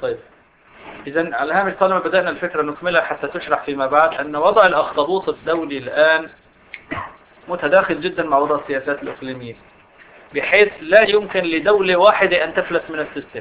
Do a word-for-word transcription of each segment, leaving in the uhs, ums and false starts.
طيب إذن على هامش طالما بدأنا الفكرة نكملها حتى تشرح فيما بعد أن وضع الأخطبوط الدولي الآن متداخل جدا مع وضع السياسات الإقليمية، بحيث لا يمكن لدولة واحدة أن تفلت من السيستم.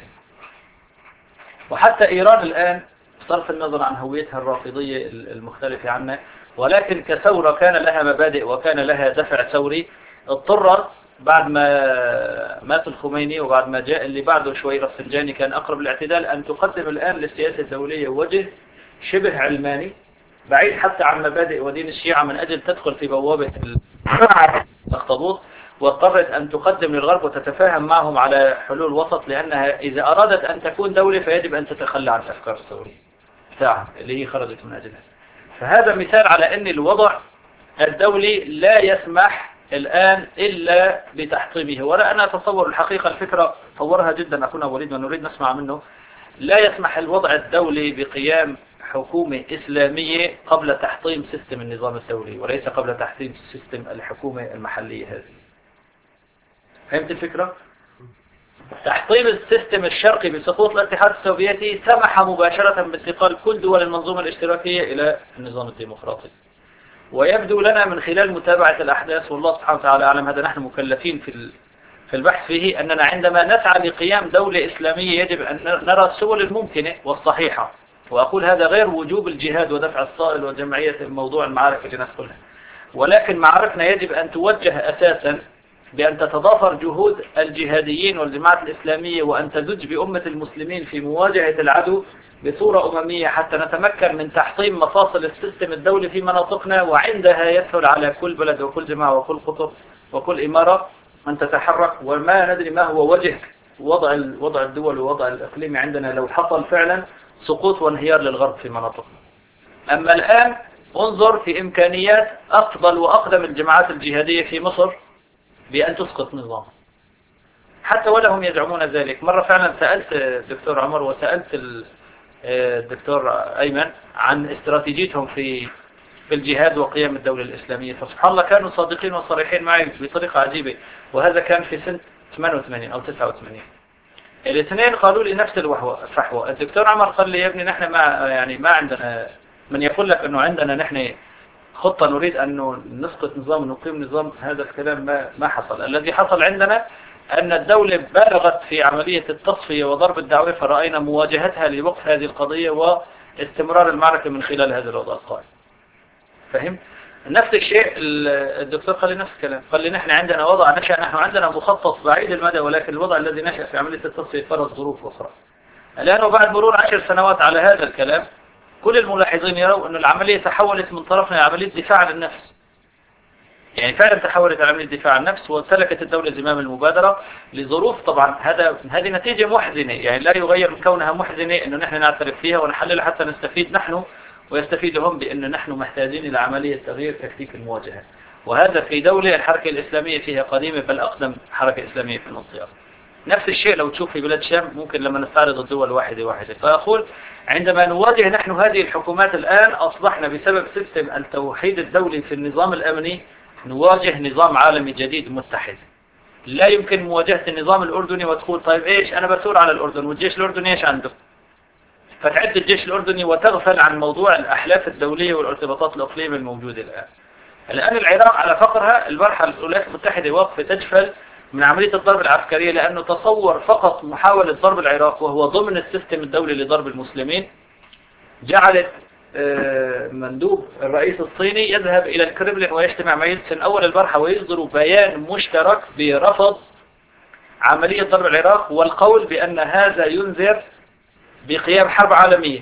وحتى إيران الآن بصرف النظر عن هويتها الرافضية المختلفة عنا، ولكن كثورة كان لها مبادئ وكان لها دفع ثوري، اضطرت بعد ما مات الخميني وبعد ما جاء اللي بعده شوي رفسنجاني كان أقرب الاعتدال أن تقدم الآن للسياسة الدولية وجه شبه علماني بعيد حتى عن مبادئ ودين الشيعة من أجل تدخل في بوابة الأخطبوط، واضطرت أن تقدم للغرب وتتفاهم معهم على حلول وسط، لأنها إذا أرادت أن تكون دولة فيجب أن تتخلى عن الأفكار الثورية بتاعها اللي هي خرجت من أجلها. فهذا مثال على أن الوضع الدولي لا يسمح الآن إلا بتحطيمه. ولا أنا أتصور الحقيقة الفكرة طورها جدا أخونا وليد ونريد نسمع منه. لا يسمح الوضع الدولي بقيام حكومة إسلامية قبل تحطيم سيستم النظام الثوري، وليس قبل تحطيم سيستم الحكومة المحلية هذه. فهمت الفكرة؟ تحطيم السيستم الشرقي بسقوط الاتحاد السوفيتي سمح مباشرة بانتقال كل دول المنظومة الاشتراكية إلى النظام الديمقراطي. ويبدو لنا من خلال متابعة الأحداث، والله سبحانه وتعالى أعلم، هذا نحن مكلفين في في البحث فيه، أننا عندما نسعى لقيام دولة إسلامية يجب أن نرى السبل الممكنة والصحيحة. وأقول هذا غير وجوب الجهاد ودفع الصائل وجمعية موضوع المعارك اللي ندخلها، ولكن معاركنا يجب أن توجه أساسا بأن تتضافر جهود الجهاديين والجماعات الإسلامية وأن تزج بأمة المسلمين في مواجهة العدو بصورة أممية حتى نتمكن من تحطيم مفاصل السيستم الدولي في مناطقنا. وعندها يسهل على كل بلد وكل جماعة وكل قطر وكل إمارة أن تتحرك. وما ندري ما هو وجه وضع وضع الدول ووضع الإقليمي عندنا لو حصل فعلا سقوط وانهيار للغرب في مناطقنا. أما الآن انظر في إمكانيات أفضل وأقدم الجماعات الجهادية في مصر بأن تسقط نظام، حتى ولهم يزعمون ذلك. مرة فعلا سألت الدكتور عمر وسألت الدكتور أيمن عن استراتيجيتهم في في الجهاد وقيام الدولة الإسلامية، فسبحان الله كانوا صادقين وصريحين معي بطريقة عجيبة. وهذا كان في سنة ثمانية وثمانين أو تسعة وثمانين. الاثنين قالوا لي نفس الفحوى. الدكتور عمر قال لي يا ابني نحن ما يعني ما عندنا من يقول لك أنه عندنا نحن خطة نريد أن نسقط نظام ونقيم نظام. هذا الكلام ما ما حصل. الذي حصل عندنا أن الدولة بالغت في عملية التصفية وضرب الدعوة، فرأينا مواجهتها لوقف هذه القضية واستمرار المعركة من خلال هذا الوضع القائم. فهم؟ نفس الشيء الدكتور قال لي نفس الكلام. قال لي نحن عندنا وضع نشأ، نحن عندنا مخطط بعيد المدى، ولكن الوضع الذي نشأ في عملية التصفية فرض ظروف أخرى. الآن وبعد مرور عشر سنوات على هذا الكلام كل الملاحظين يروا أن العملية تحولت من طرفنا إلى عملية دفاع عن النفس. يعني فعلا تحولت إلى عملية دفاع عن النفس، وسلكت الدولة زمام المبادرة لظروف. طبعا هذا هذه نتيجة محزنة، يعني لا يغير من كونها محزنة أنه نحن نعترف فيها ونحللها حتى نستفيد نحن ويستفيد هم، بأن نحن محتاجين إلى عملية تغيير تكتيك المواجهة. وهذا في دولة الحركة الإسلامية فيها قديمة، بل أقدم حركة إسلامية في المنطقة. نفس الشيء لو تشوف في بلاد الشام، ممكن لما نستعرض الدول واحدة واحدة. فأقول عندما نواجه نحن هذه الحكومات الآن أصبحنا بسبب سيستم التوحيد الدولي في النظام الأمني نواجه نظام عالمي جديد متحد. لا يمكن مواجهة النظام الأردني وتقول طيب إيش أنا بثور على الأردن والجيش الأردني إيش عنده، فتعد الجيش الأردني وتغفل عن موضوع الأحلاف الدولية والارتباطات الإقليمية الموجودة الآن. الآن العراق على فقرها البارحة الولايات المتحدة واقفة تجفل من عملية الضرب العسكرية، لأنه تصور فقط محاولة ضرب العراق وهو ضمن السيستم الدولي لضرب المسلمين جعلت مندوب الرئيس الصيني يذهب إلى الكرملين ويجتمع مع يلتسن أول البارحة ويصدر بيان مشترك برفض عملية ضرب العراق والقول بأن هذا ينذر بقيام حرب عالمية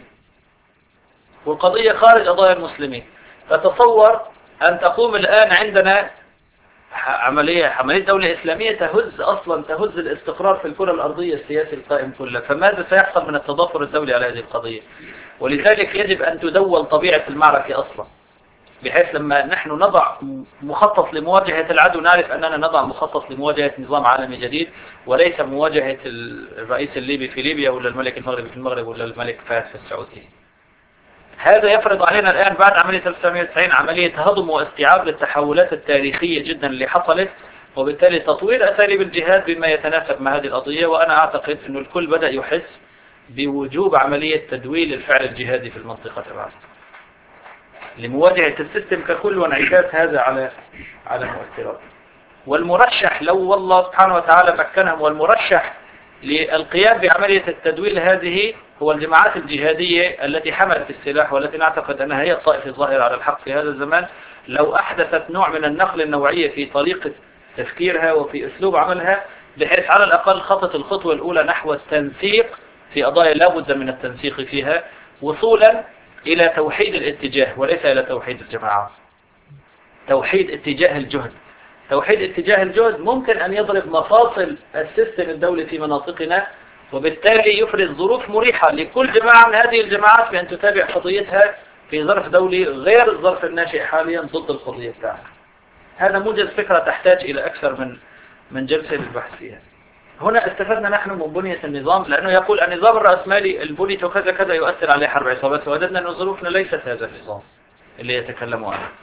والقضية خارج قضايا المسلمين. فتصور أن تقوم الآن عندنا عملية عملية دولة إسلامية تهز أصلا تهز الاستقرار في الكرة الأرضية السياسي القائم كله. فماذا سيحصل من التضافر الدولي على هذه القضية؟ ولذلك يجب أن تدول طبيعة المعركة أصلا، بحيث لما نحن نضع مخطط لمواجهة العدو نعرف أننا نضع مخطط لمواجهة نظام عالمي جديد، وليس مواجهة الرئيس الليبي في ليبيا ولا الملك المغربي في المغرب ولا الملك فهد في السعودية. هذا يفرض علينا الآن بعد عملية ألف وتسعمئة وتسعين عملية هضم واستيعاب للتحولات التاريخية جدا اللي حصلت، وبالتالي تطوير أساليب الجهاد بما يتناسب مع هذه القضية. وأنا أعتقد أن الكل بدأ يحس بوجوب عملية تدويل الفعل الجهادي في المنطقة العامة لمواجهة السيستم ككل وانعكاس هذا على على المؤثرات. والمرشح لو والله سبحانه وتعالى مكنهم، والمرشح للقيام بعملية التدويل هذه هو الجماعات الجهادية التي حملت السلاح والتي نعتقد أنها هي الطائفة الظاهرة على الحق في هذا الزمان، لو أحدثت نوع من النقل النوعية في طريقة تفكيرها وفي أسلوب عملها، بحيث على الأقل خطت الخطوة الأولى نحو التنسيق في قضايا لا بد من التنسيق فيها، وصولا إلى توحيد الاتجاه وليس إلى توحيد الجماعات. توحيد اتجاه الجهد. توحيد اتجاه الجهد ممكن أن يضرب مفاصل السيستم الدولي في مناطقنا، وبالتالي يفرز ظروف مريحة لكل جماعة من هذه الجماعات بأن تتابع قضيتها في ظرف دولي غير الظرف الناشئ حاليا ضد القضية بتاعها. هذا موجز فكرة تحتاج إلى أكثر من من جلسة للبحث فيها. هنا استفدنا نحن من بنية النظام، لأنه يقول النظام الرأسمالي البوليت وكذا كذا يؤثر عليه حرب عصابات، ووجدنا أن ظروفنا ليست هذا النظام اللي يتكلموا عنه.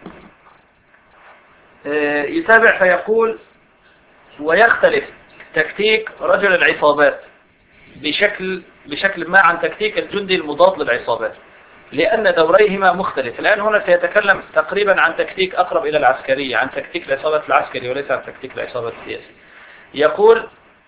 يتابع فيقول: ويختلف تكتيك رجل العصابات بشكل بشكل ما عن تكتيك الجندي المضاد للعصابات، لأن دوريهما مختلف. الآن هنا سيتكلم تقريبا عن تكتيك أقرب إلى العسكرية، عن تكتيك العصابات العسكري وليس عن تكتيك العصابات السياسي. يقول: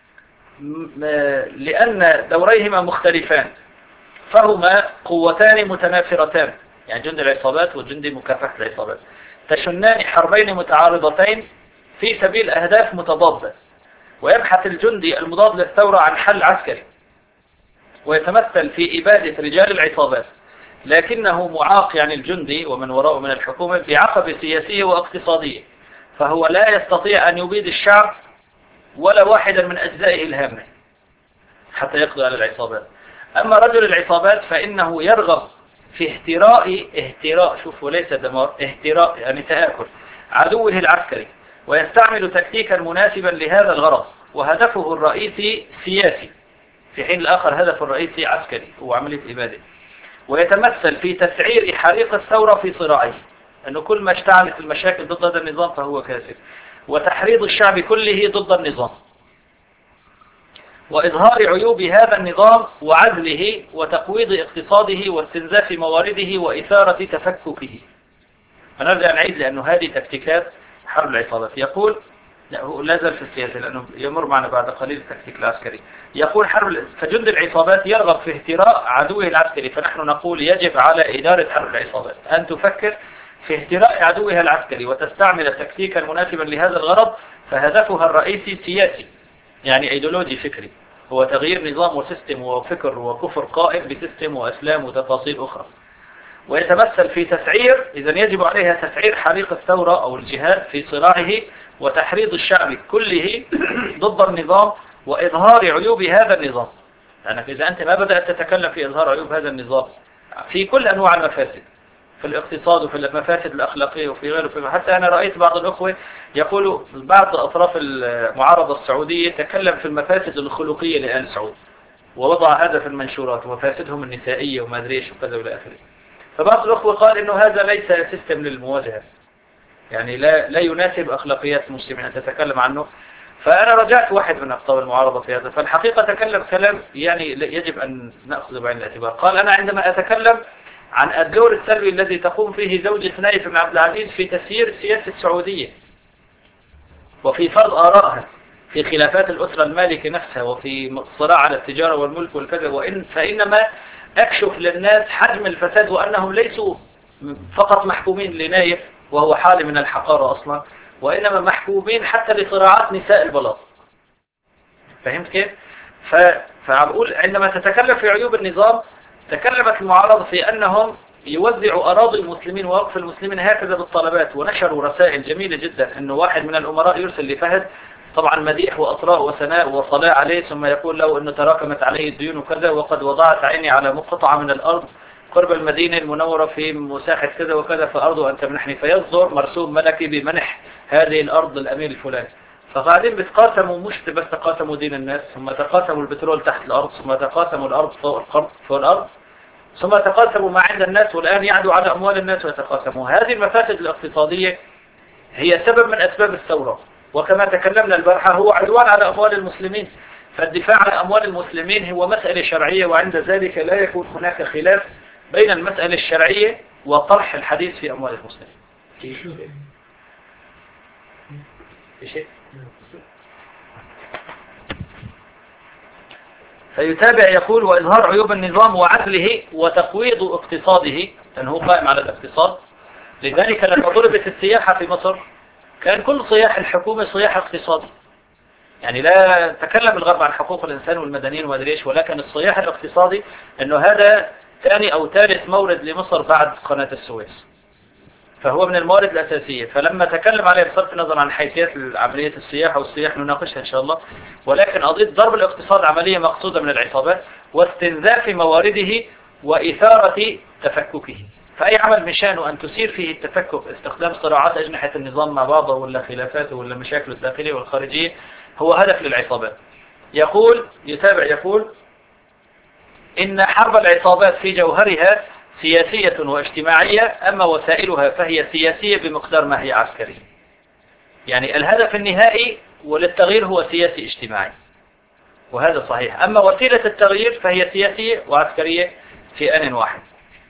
لأن دوريهما مختلفان فهما قوتان متنافرتان، يعني جند العصابات وجندي مكافحة العصابات، تشنان حربين متعارضتين في سبيل أهداف متضادة. ويبحث الجندي المضاد للثورة عن حل عسكري ويتمثل في إبادة رجال العصابات، لكنه معاق يعني الجندي ومن وراءه من الحكومة بعقبة سياسية واقتصادية، فهو لا يستطيع أن يبيد الشعب ولا واحدا من أجزائه الهامة حتى يقضي على العصابات. أما رجل العصابات فإنه يرغب في اهتراء اهتراء شوف وليس دمار، اهتراء يعني تآكل عدوه العسكري، ويستعمل تكتيكا مناسبا لهذا الغرض، وهدفه الرئيسي سياسي في حين الآخر هدفه الرئيسي عسكري هو عملية إبادة. ويتمثل في تسعير حريق الثورة في صراعه، أنه كل ما اشتعلت المشاكل ضد هذا النظام فهو كاسر، وتحريض الشعب كله ضد النظام، وإظهار عيوب هذا النظام وعزله وتقويض اقتصاده واستنزاف موارده وإثارة تفككه. فنرجع نعيد لأنه هذه تكتيكات حرب العصابات. يقول لا زال في السياسة لأنه يمر معنا بعد قليل التكتيك العسكري. يقول: حرب فجند العصابات يرغب في اهتراء عدوه العسكري، فنحن نقول يجب على إدارة حرب العصابات أن تفكر في اهتراء عدوها العسكري وتستعمل تكتيكا مناسبا لهذا الغرض، فهدفها الرئيسي سياسي يعني ايديولوجي فكري، هو تغيير نظام وسيستم وفكر وكفر قائم بسيستم وأسلام وتفاصيل أخرى. ويتمثل في تسعير، إذن يجب عليها تسعير حريق الثورة أو الجهاد في صراعه وتحريض الشعب كله ضد النظام وإظهار عيوب هذا النظام. لأنك إذا أنت ما بدأت تتكلم في إظهار عيوب هذا النظام في كل أنواع المفاسد، في الاقتصاد وفي المفاسد الأخلاقية وفي غيره، في حتى أنا رأيت بعض الأخوة يقولوا بعض أطراف المعارضة السعودية تكلم في المفاسد الخلقية لآل سعود ووضع هذا في المنشورات ومفاسدهم النسائية وما أدري ايش وكذا ولا آخره. فبعض الأخوة قال إنه هذا ليس سيستم للمواجهة، يعني لا لا يناسب أخلاقيات المسلمين أن تتكلم عنه. فأنا رجعت واحد من أقطاب المعارضة في هذا، فالحقيقة تكلم كلام يعني يجب أن نأخذ بعين الاعتبار. قال: أنا عندما أتكلم عن الدور السلبي الذي تقوم فيه زوجة نايف بن عبد العزيز في تسيير السياسة السعودية وفي فرض آرائها في خلافات الأسرة المالكة نفسها وفي الصراع على التجارة والملك والكذا، وإن فإنما أكشف للناس حجم الفساد وأنهم ليسوا فقط محكومين لنايف وهو حالة من الحقارة أصلا، وإنما محكومين حتى لصراعات نساء البلاط. فهمت كيف؟ فأقول عندما تتكلم في عيوب النظام، تكلمت المعارضة في أنهم يوزعوا أراضي المسلمين ووقف المسلمين هكذا بالطلبات، ونشروا رسائل جميلة جدا أنه واحد من الأمراء يرسل لفهد طبعا مديح وأطراء وثناء وصلاة عليه، ثم يقول له أنه تراكمت عليه الديون وكذا، وقد وضعت عيني على قطعة من الأرض قرب المدينة المنورة في مساحة كذا وكذا فأرضه أن تمنحني، فيصدر مرسوم ملكي بمنح هذه الأرض للأمير الفلاني. فقاعدين بتقاسموا، مش بس تقاسموا دين الناس، ثم تقاسموا البترول تحت الأرض، ثم تقاسموا الأرض فوق الأرض فوق الأرض، ثم تقاسموا ما عند الناس، والآن يعدوا على أموال الناس ويتقاسموا. هذه المفاسد الاقتصادية هي سبب من أسباب الثورة، وكما تكلمنا البارحة هو عدوان على أموال المسلمين. فالدفاع عن أموال المسلمين هو مسألة شرعية، وعند ذلك لا يكون هناك خلاف بين المسألة الشرعية وطرح الحديث في أموال المسلمين. شيء فيتابع يقول: وإظهار عيوب النظام وعدله وتقويض اقتصاده، لأنه قائم على الاقتصاد. لذلك لما ضربت السياحة في مصر كان كل صياح الحكومة صياح اقتصادي، يعني لا تكلم الغرب عن حقوق الإنسان والمدنيين وما ادري ايش، ولكن الصياح الاقتصادي أنه هذا ثاني أو ثالث مورد لمصر بعد قناة السويس، فهو من الموارد الأساسية. فلما تكلم عليه بصرف النظر عن حيثيات عملية السياحة والسياح نناقشها إن شاء الله، ولكن قضية ضرب الاقتصاد عملية مقصودة من العصابات واستنزاف موارده وإثارة تفككه. فأي عمل من شأنه أن تثير فيه التفكك، استخدام صراعات أجنحة النظام مع بعضه ولا خلافاته ولا مشاكله الداخلية والخارجية، هو هدف للعصابات. يقول يتابع يقول: إن حرب العصابات في جوهرها سياسية واجتماعية، أما وسائلها فهي سياسية بمقدار ما هي عسكرية. يعني الهدف النهائي وللتغيير هو سياسي اجتماعي، وهذا صحيح. أما وسيلة التغيير فهي سياسية وعسكرية في آن واحد.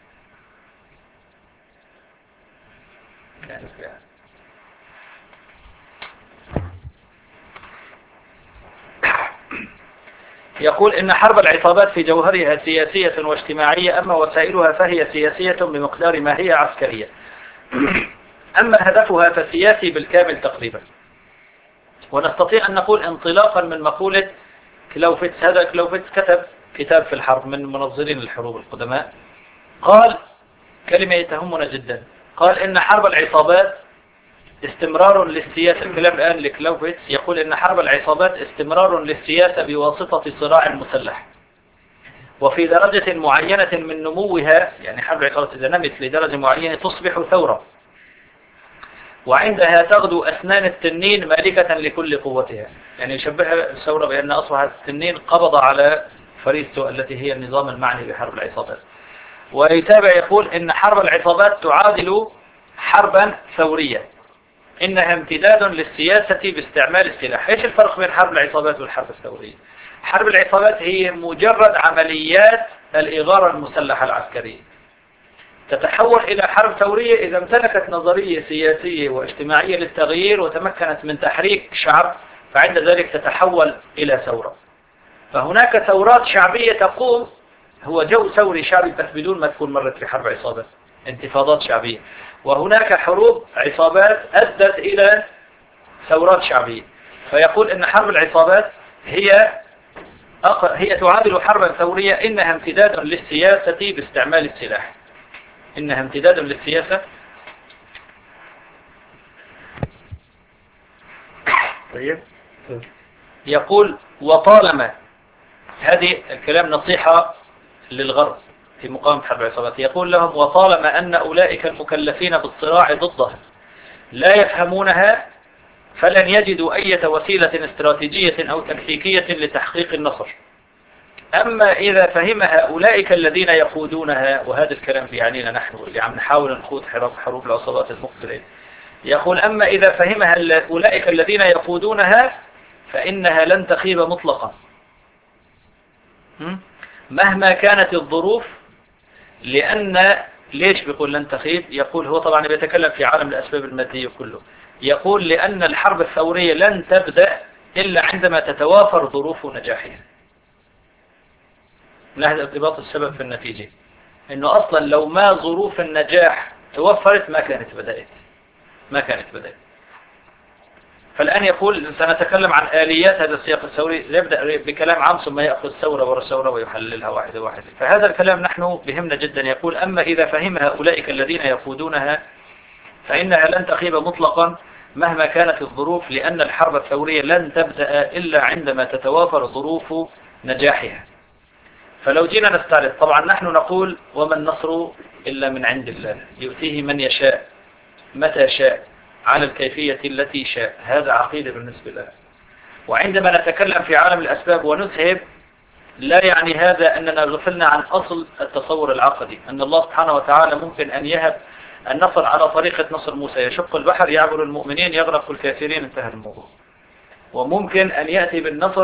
يقول: إن حرب العصابات في جوهرها سياسية واجتماعية، أما وسائلها فهي سياسية بمقدار ما هي عسكرية. أما هدفها فسياسي بالكامل تقريبا. ونستطيع أن نقول انطلاقا من مقولة كلاوفتس، هذا كلاوفتس كتب كتاب في الحرب من منظرين الحروب القدماء، قال كلمة تهمنا جدا، قال: إن حرب العصابات استمرار للسياسة. الكلام الآن لكلاوفتس يقول: إن حرب العصابات استمرار للسياسة بواسطة صراع مسلح، وفي درجة معينة من نموها، يعني حرب العصابات إذا نمت لدرجة معينة تصبح ثورة، وعندها تغدو أسنان التنين مالكة لكل قوتها. يعني يشبهها الثورة بأن أصبح التنين قبض على فريسته التي هي النظام المعني بحرب العصابات. ويتابع يقول: إن حرب العصابات تعادل حربا ثورية، إنها امتداد للسياسة باستعمال السلاح. إيش الفرق بين حرب العصابات والحرب الثورية؟ حرب العصابات هي مجرد عمليات الإغارة المسلحة العسكرية، تتحول إلى حرب ثورية إذا امتلكت نظرية سياسية واجتماعية للتغيير وتمكنت من تحريك شعب، فعند ذلك تتحول إلى ثورة. فهناك ثورات شعبية تقوم، هو جو ثوري شعبي بس بدون ما تكون مرت في حرب عصابات، انتفاضات شعبية. وهناك حروب عصابات أدت إلى ثورات شعبية. فيقول إن حرب العصابات هي هي تعادل حربا ثورية، إنها امتداد للسياسة باستعمال السلاح. إنها امتداد للسياسة. طيب يقول: وطالما، هذه الكلام نصيحة للغرب في مقاومة حرب العصابات، يقول لهم: وطالما أن أولئك المكلفين بالصراع ضدها لا يفهمونها فلن يجدوا أي وسيلة استراتيجية أو تكتيكية لتحقيق النصر. أما إذا فهمها أولئك الذين يقودونها، وهذا الكلام يعنينا نحن اللي عم نحاول نخوض حرب حروب العصابات المقبلة، يقول: أما إذا فهمها أولئك الذين يقودونها فإنها لن تخيب مطلقا مهما كانت الظروف. لأن ليش بيقول لن تخيب؟ يقول هو طبعا بيتكلم في عالم الأسباب المادية كله. يقول: لأن الحرب الثورية لن تبدأ إلا عندما تتوافر ظروف نجاحها. لاحظ ارتباط السبب في النتيجة، إنه أصلا لو ما ظروف النجاح توفرت ما كانت بدأت ما كانت بدأت فالآن يقول: سنتكلم عن آليات هذا السياق الثوري، يبدأ بكلام عام ثم يأخذ ثورة ورا ثورة ويحللها واحدة واحدة. فهذا الكلام نحن بهمنا جدا. يقول: أما إذا فهمها أولئك الذين يقودونها فإنها لن تخيب مطلقا مهما كانت الظروف، لأن الحرب الثورية لن تبدأ إلا عندما تتوافر ظروف نجاحها. فلو جينا نستعرض، طبعا نحن نقول: وما النصر إلا من عند الله يؤتيه من يشاء متى شاء على الكيفية التي شاء. هذا عقيدة بالنسبة لنا. وعندما نتكلم في عالم الأسباب ونذهب، لا يعني هذا أننا غفلنا عن أصل التصور العقدي، أن الله سبحانه وتعالى ممكن أن يهب النصر على طريقة نصر موسى، يشق البحر يعبر المؤمنين يغرق الكافرين، انتهى الموضوع. وممكن أن يأتي بالنصر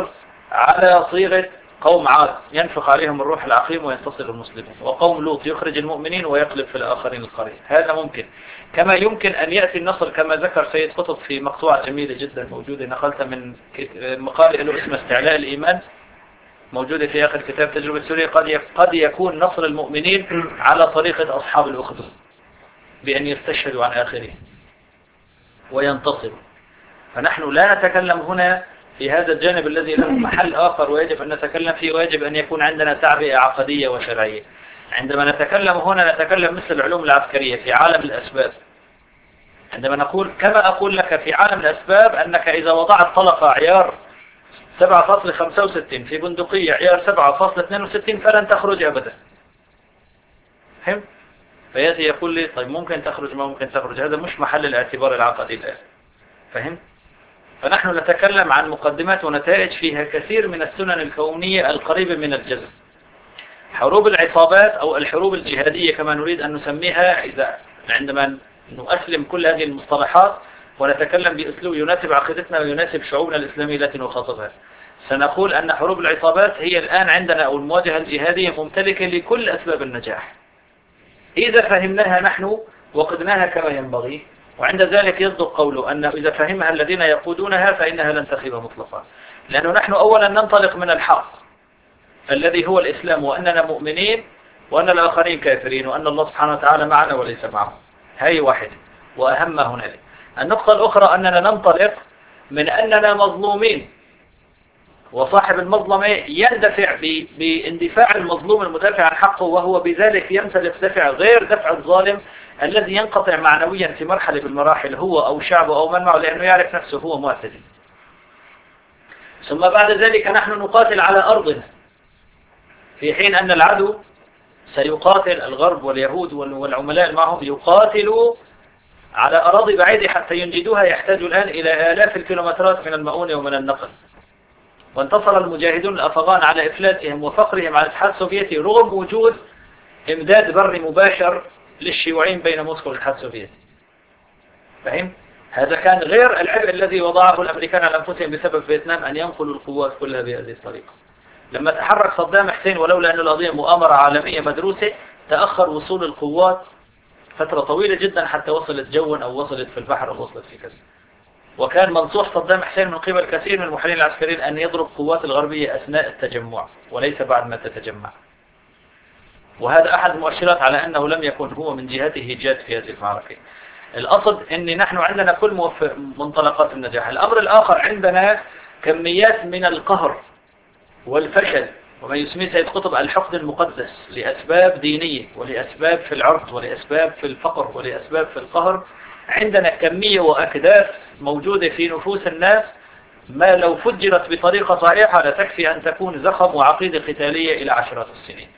على صيغة قوم عاد ينفخ عليهم الروح العقيم وينتصر المسلمين، وقوم لوط يخرج المؤمنين ويقلب في الآخرين القريب. هذا ممكن. كما يمكن أن يأتي النصر كما ذكر سيد قطب في مقطوعة جميلة جدا موجودة، نقلت من مقال له اسمه استعلاء الإيمان، موجودة في آخر كتاب تجربة سوريا. قد قد يكون نصر المؤمنين على طريقة أصحاب الأخدود، بأن يستشهدوا عن آخره وينتصروا. فنحن لا نتكلم هنا في هذا الجانب الذي له محل آخر ويجب أن نتكلم فيه، ويجب أن يكون عندنا تعبئة عقدية وشرعية. عندما نتكلم هنا نتكلم مثل العلوم العسكرية في عالم الأسباب. عندما نقول كما أقول لك في عالم الأسباب أنك إذا وضعت طلقة عيار سبعة فاصلة خمسة وستين في بندقية عيار سبعة فاصلة اثنين وستين فلن تخرج أبدا. فهم؟ فيأتي يقول لي طيب ممكن تخرج ما ممكن تخرج، هذا مش محل الاعتبار العقدي الآن. فهم؟ فنحن نتكلم عن مقدمات ونتائج فيها كثير من السنن الكونية القريبة من الجزم. حروب العصابات أو الحروب الجهادية كما نريد أن نسميها، إذا عندما نؤسلم كل هذه المصطلحات ونتكلم بأسلوب يناسب عقيدتنا ويناسب شعوبنا الإسلامية التي نخاطبها، سنقول أن حروب العصابات هي الآن عندنا أو المواجهة الجهادية ممتلكة لكل أسباب النجاح إذا فهمناها نحن وقدناها كما ينبغي. وعند ذلك يصدق قوله أن إذا فهمها الذين يقودونها فإنها لن تخيب مطلقا، لأنه نحن أولا ننطلق من الحق الذي هو الإسلام، وأننا مؤمنين وأن الآخرين كافرين وأن الله سبحانه وتعالى معنا وليس معهم. هاي واحد وأهم ما هنالك. النقطة الأخرى أننا ننطلق من أننا مظلومين، وصاحب المظلمة يندفع باندفاع المظلوم المدافع عن حقه، وهو بذلك يمتلك دفع غير دفع الظالم الذي ينقطع معنويا في مرحلة بالمراحل هو أو شعبه أو من معه، لأنه يعرف نفسه هو معتدل. ثم بعد ذلك نحن نقاتل على أرضنا، في حين أن العدو سيقاتل الغرب واليهود والعملاء معهم يقاتلوا على أراضي بعيدة حتى ينجدوها، يحتاج الآن إلى آلاف الكيلومترات من المؤونة ومن النقل. وانتصر المجاهدون الأفغان على إفلاتهم وفقرهم على الاتحاد السوفيتي رغم وجود إمداد بري مباشر للشيوعيين بين موسكو والاتحاد السوفيتي. فهم؟ هذا كان غير العبء الذي وضعه الأمريكان على أنفسهم بسبب فيتنام أن ينقلوا القوات كلها بهذه الطريقة. لما تحرك صدام حسين ولولا أن القضية مؤامرة عالمية مدروسة تأخر وصول القوات فترة طويلة جدا حتى وصلت جوا أو وصلت في البحر أو وصلت في كذا. وكان منصوح صدام حسين من قبل كثير من المحللين العسكريين أن يضرب قوات الغربية أثناء التجمع وليس بعد ما تتجمع. وهذا أحد المؤشرات على أنه لم يكن هو من جهته جاد في هذه المعركة. الأصل أن نحن عندنا كل منطلقات النجاح. الأمر الآخر عندنا كميات من القهر والفشل وما يسميه سيد قطب الحقد المقدس لأسباب دينية ولأسباب في العرض ولأسباب في الفقر ولأسباب في القهر. عندنا كمية وأكداس موجودة في نفوس الناس ما لو فجرت بطريقة صحيحة لا تكفي أن تكون زخم وعقيدة قتالية إلى عشرات السنين.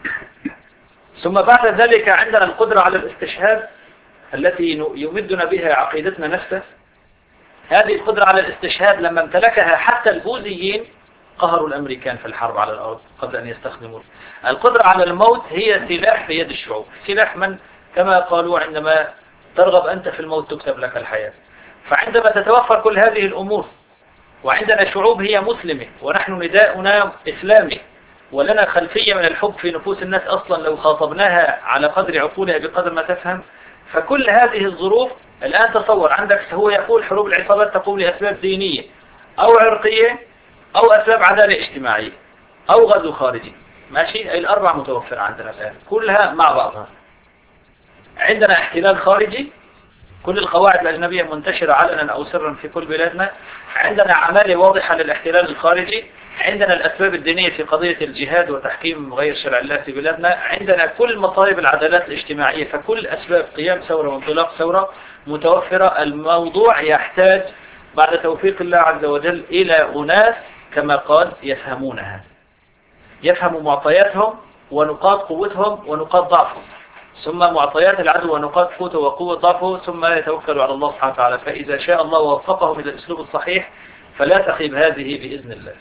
ثم بعد ذلك عندنا القدرة على الاستشهاد التي يمدنا بها عقيدتنا نفسها. هذه القدرة على الاستشهاد لما امتلكها حتى البوذيين قهروا الأمريكان في الحرب على الأرض قبل أن يستخدموا. القدرة على الموت هي سلاح في يد الشعوب، سلاح من كما قالوا عندما ترغب أنت في الموت تكتب لك الحياة. فعندما تتوفر كل هذه الأمور وعندنا شعوب هي مسلمة ونحن نداؤنا إسلامي ولنا خلفية من الحب في نفوس الناس أصلا لو خاطبناها على قدر عقولها بقدر ما تفهم، فكل هذه الظروف الآن تصور عندك هو يقول حروب العصابات تقوم لأسباب دينية أو عرقية أو أسباب عدالة اجتماعية أو غزو خارجي، ماشي؟ أي الأربع متوفرة عندنا الآن كلها مع بعضها. عندنا احتلال خارجي، كل القواعد الأجنبية منتشرة علنا أو سرا في كل بلادنا. عندنا عمالة واضحة للاحتلال الخارجي. عندنا الأسباب الدينية في قضية الجهاد وتحكيم غير شرع الله في بلادنا. عندنا كل مطالب العدالات الاجتماعية، فكل أسباب قيام ثورة وانطلاق ثورة متوفرة. الموضوع يحتاج بعد توفيق الله عز وجل إلى أناس كما قال يفهمونها، يفهموا معطياتهم ونقاط قوتهم ونقاط ضعفهم، ثم معطيات العدو ونقاط قوته وقوة ضعفه، ثم يتوكلوا على الله سبحانه وتعالى. فإذا شاء الله ووفقهم إلى الأسلوب الصحيح فلا تخيب هذه بإذن الله.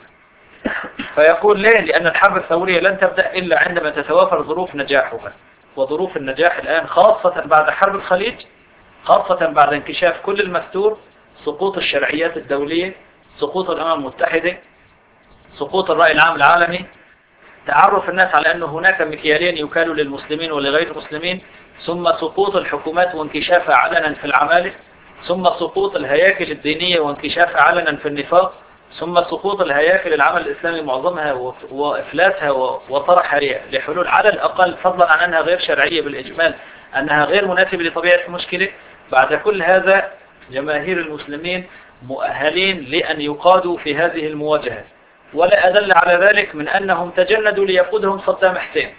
فيقول ليه؟ لأن الحرب الثورية لن تبدأ إلا عندما تتوافر ظروف نجاحها، وظروف النجاح الآن خاصة بعد حرب الخليج، خاصة بعد انكشاف كل المستور، سقوط الشرعيات الدولية، سقوط الأمم المتحدة، سقوط الرأي العام العالمي، تعرف الناس على أن هناك مكيالين يكالوا للمسلمين ولغير المسلمين، ثم سقوط الحكومات وانكشافها علنا في العمالة، ثم سقوط الهياكل الدينية وانكشافها علنا في النفاق، ثم سقوط الهياكل العمل الإسلامي معظمها وإفلاسها وطرحها لحلول على الأقل، فضلا عن أنها غير شرعية بالإجمال، أنها غير مناسبة لطبيعة المشكلة. بعد كل هذا جماهير المسلمين مؤهلين لأن يقادوا في هذه المواجهة، ولا أدل على ذلك من أنهم تجندوا ليقودهم صدام حسين.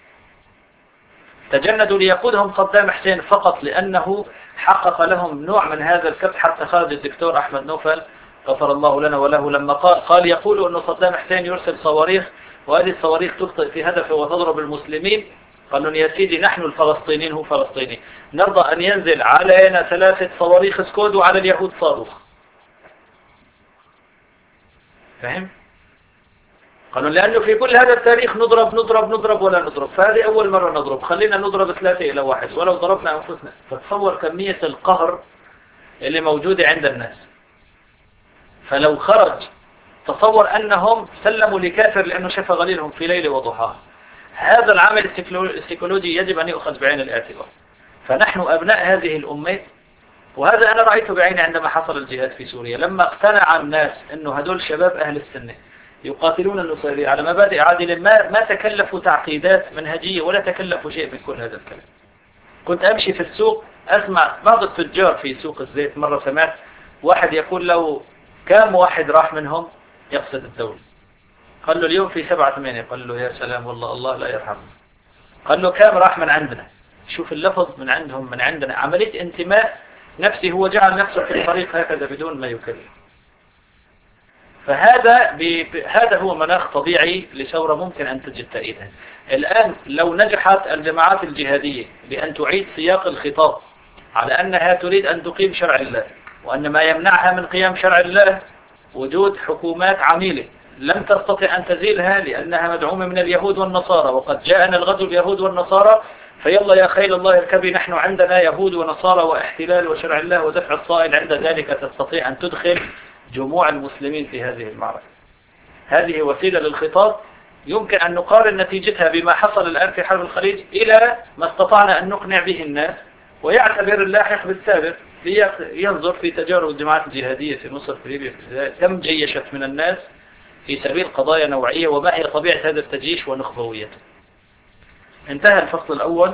تجندوا ليقودهم صدام حسين فقط لأنه حقق لهم نوع من هذا الكبت. حتى خرج الدكتور أحمد نوفل غفر الله لنا وله لما قال قال يقول أن صدام حسين يرسل صواريخ، وهذه الصواريخ تخطئ في هدفه وتضرب المسلمين. قالوا يا سيدي نحن الفلسطينيين، هو فلسطيني، نرضى أن ينزل علينا ثلاثة صواريخ سكود وعلى اليهود صاروخ. فهم؟ قالوا لأنه في كل هذا التاريخ نضرب نضرب نضرب ولا نضرب، فهذه أول مرة نضرب، خلينا نضرب ثلاثة إلى واحد ولو ضربنا أنفسنا. فتصور كمية القهر اللي موجودة عند الناس. فلو خرج، تصور أنهم سلموا لكافر لأنه شاف غليلهم في ليل وضحاها. هذا العمل السيكولوجي يجب أن يؤخذ بعين الاعتبار. فنحن أبناء هذه الأمة، وهذا أنا رأيته بعيني عندما حصل الجهاد في سوريا، لما اقتنع الناس أنه هدول شباب أهل السنة يقاتلون النصيرية على مبادئ عادلة، ما ما تكلفوا تعقيدات منهجية ولا تكلفوا شيء من كل هذا الكلام. كنت أمشي في السوق أسمع بعض التجار في سوق الزيت، مرة سمعت واحد يقول لو كم واحد راح منهم يقصد الدولة، قال له اليوم في سبعة ثمانية، قال له يا سلام والله الله لا يرحمه. قال له كم راح من عندنا، شوف اللفظ من عندهم من عندنا، عملية انتماء نفسي، هو جعل نفسه في الطريق هكذا بدون ما يكلم. فهذا هذا هو مناخ طبيعي لثورة ممكن أن تجد تأييدها. الآن لو نجحت الجماعات الجهادية بأن تعيد سياق الخطاب على أنها تريد أن تقيم شرع الله، وأن ما يمنعها من قيام شرع الله وجود حكومات عميلة لم تستطع أن تزيلها لأنها مدعومة من اليهود والنصارى، وقد جاءنا الغزو اليهود والنصارى، فيلا يا خيل الله اركبي، نحن عندنا يهود ونصارى واحتلال وشرع الله ودفع الصائل، عند ذلك تستطيع أن تدخل جموع المسلمين في هذه المعركة. هذه وسيلة للخطاب يمكن أن نقارن نتيجتها بما حصل الآن في حرب الخليج إلى ما استطعنا أن نقنع به الناس، ويعتبر اللاحق بالسابق لينظر في تجارب الجماعات الجهادية في مصر في ليبيا في كم جيشت من الناس في سبيل قضايا نوعية، وما هي طبيعة هذا التجيش ونخبويته. انتهى الفصل الأول،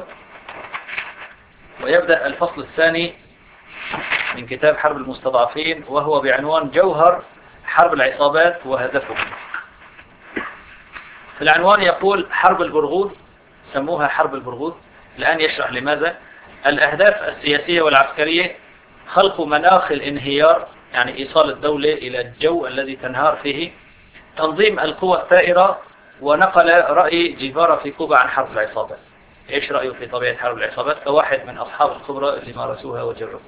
ويبدأ الفصل الثاني من كتاب حرب المستضعفين، وهو بعنوان جوهر حرب العصابات وهدفه. في العنوان يقول حرب البرغوث، سموها حرب البرغوث. الآن يشرح لماذا. الأهداف السياسية والعسكرية: خلق مناخ الانهيار، يعني إيصال الدولة إلى الجو الذي تنهار فيه، تنظيم القوى الثائرة. ونقل رأي جيفارا في كوبا عن حرب العصابات. إيش رأيه في طبيعة حرب العصابات كواحد من أصحاب الخبرة اللي مارسوها وجربوها؟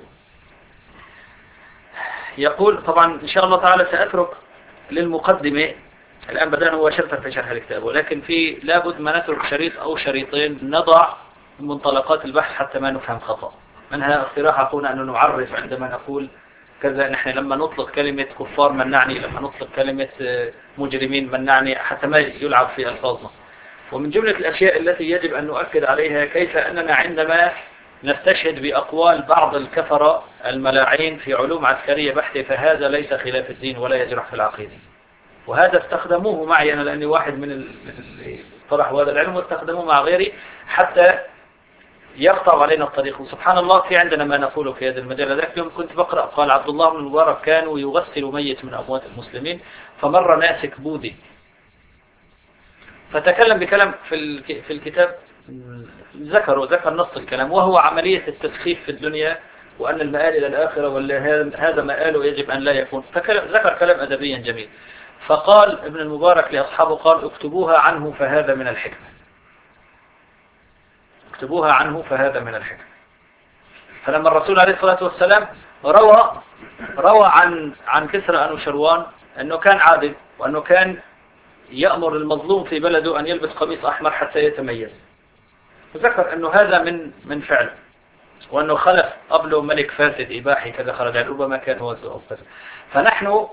يقول طبعا إن شاء الله تعالى سأترك للمقدمة، الآن بدأنا مباشرة في شرح الكتاب، ولكن في لابد ما نترك شريط أو شريطين نضع منطلقات البحث حتى ما نفهم خطأ. منها اقتراح أخونا أنه نعرف عندما نقول كذا، نحن لما نطلق كلمة كفار من نعني، لما نطلق كلمة مجرمين من نعني، حتى ما يلعب في ألفاظنا. ومن جملة الأشياء التي يجب أن نؤكد عليها كيف أننا عندما نستشهد بأقوال بعض الكفرة الملاعين في علوم عسكرية بحتة، فهذا ليس خلاف الدين ولا يجرح في العقيدة. وهذا استخدموه معي أنا لأني واحد من اللي طرحوا هذا العلم، واستخدموه مع غيري حتى يقطع علينا الطريق. وسبحان الله في عندنا ما نقوله في هذا المجال. ذاك يوم كنت بقرأ قال عبد الله بن المبارك كانوا يغسلوا ميت من أموات المسلمين، فمر ناسك بودي فتكلم بكلام في في الكتاب، ذكر وذكر نص الكلام، وهو عملية التسخيف في الدنيا، وأن المآل إلى الآخرة وهذا مآله يجب أن لا يكون. فذكر كلام أدبيا جميل. فقال ابن المبارك لأصحابه قال اكتبوها عنه فهذا من الحكمة، اكتبوها عنه فهذا من الحكمة. فلما الرسول عليه الصلاة والسلام روى روى عن عن كسرى أنوشروان أنه كان عادل، وأنه كان يأمر المظلوم في بلده أن يلبس قميص أحمر حتى يتميز، فذكر أنه هذا من من فعل، وأنه خلف قبله ملك فاسد إباحي كذا خرج، ربما كان هو سوء فاسد. فنحن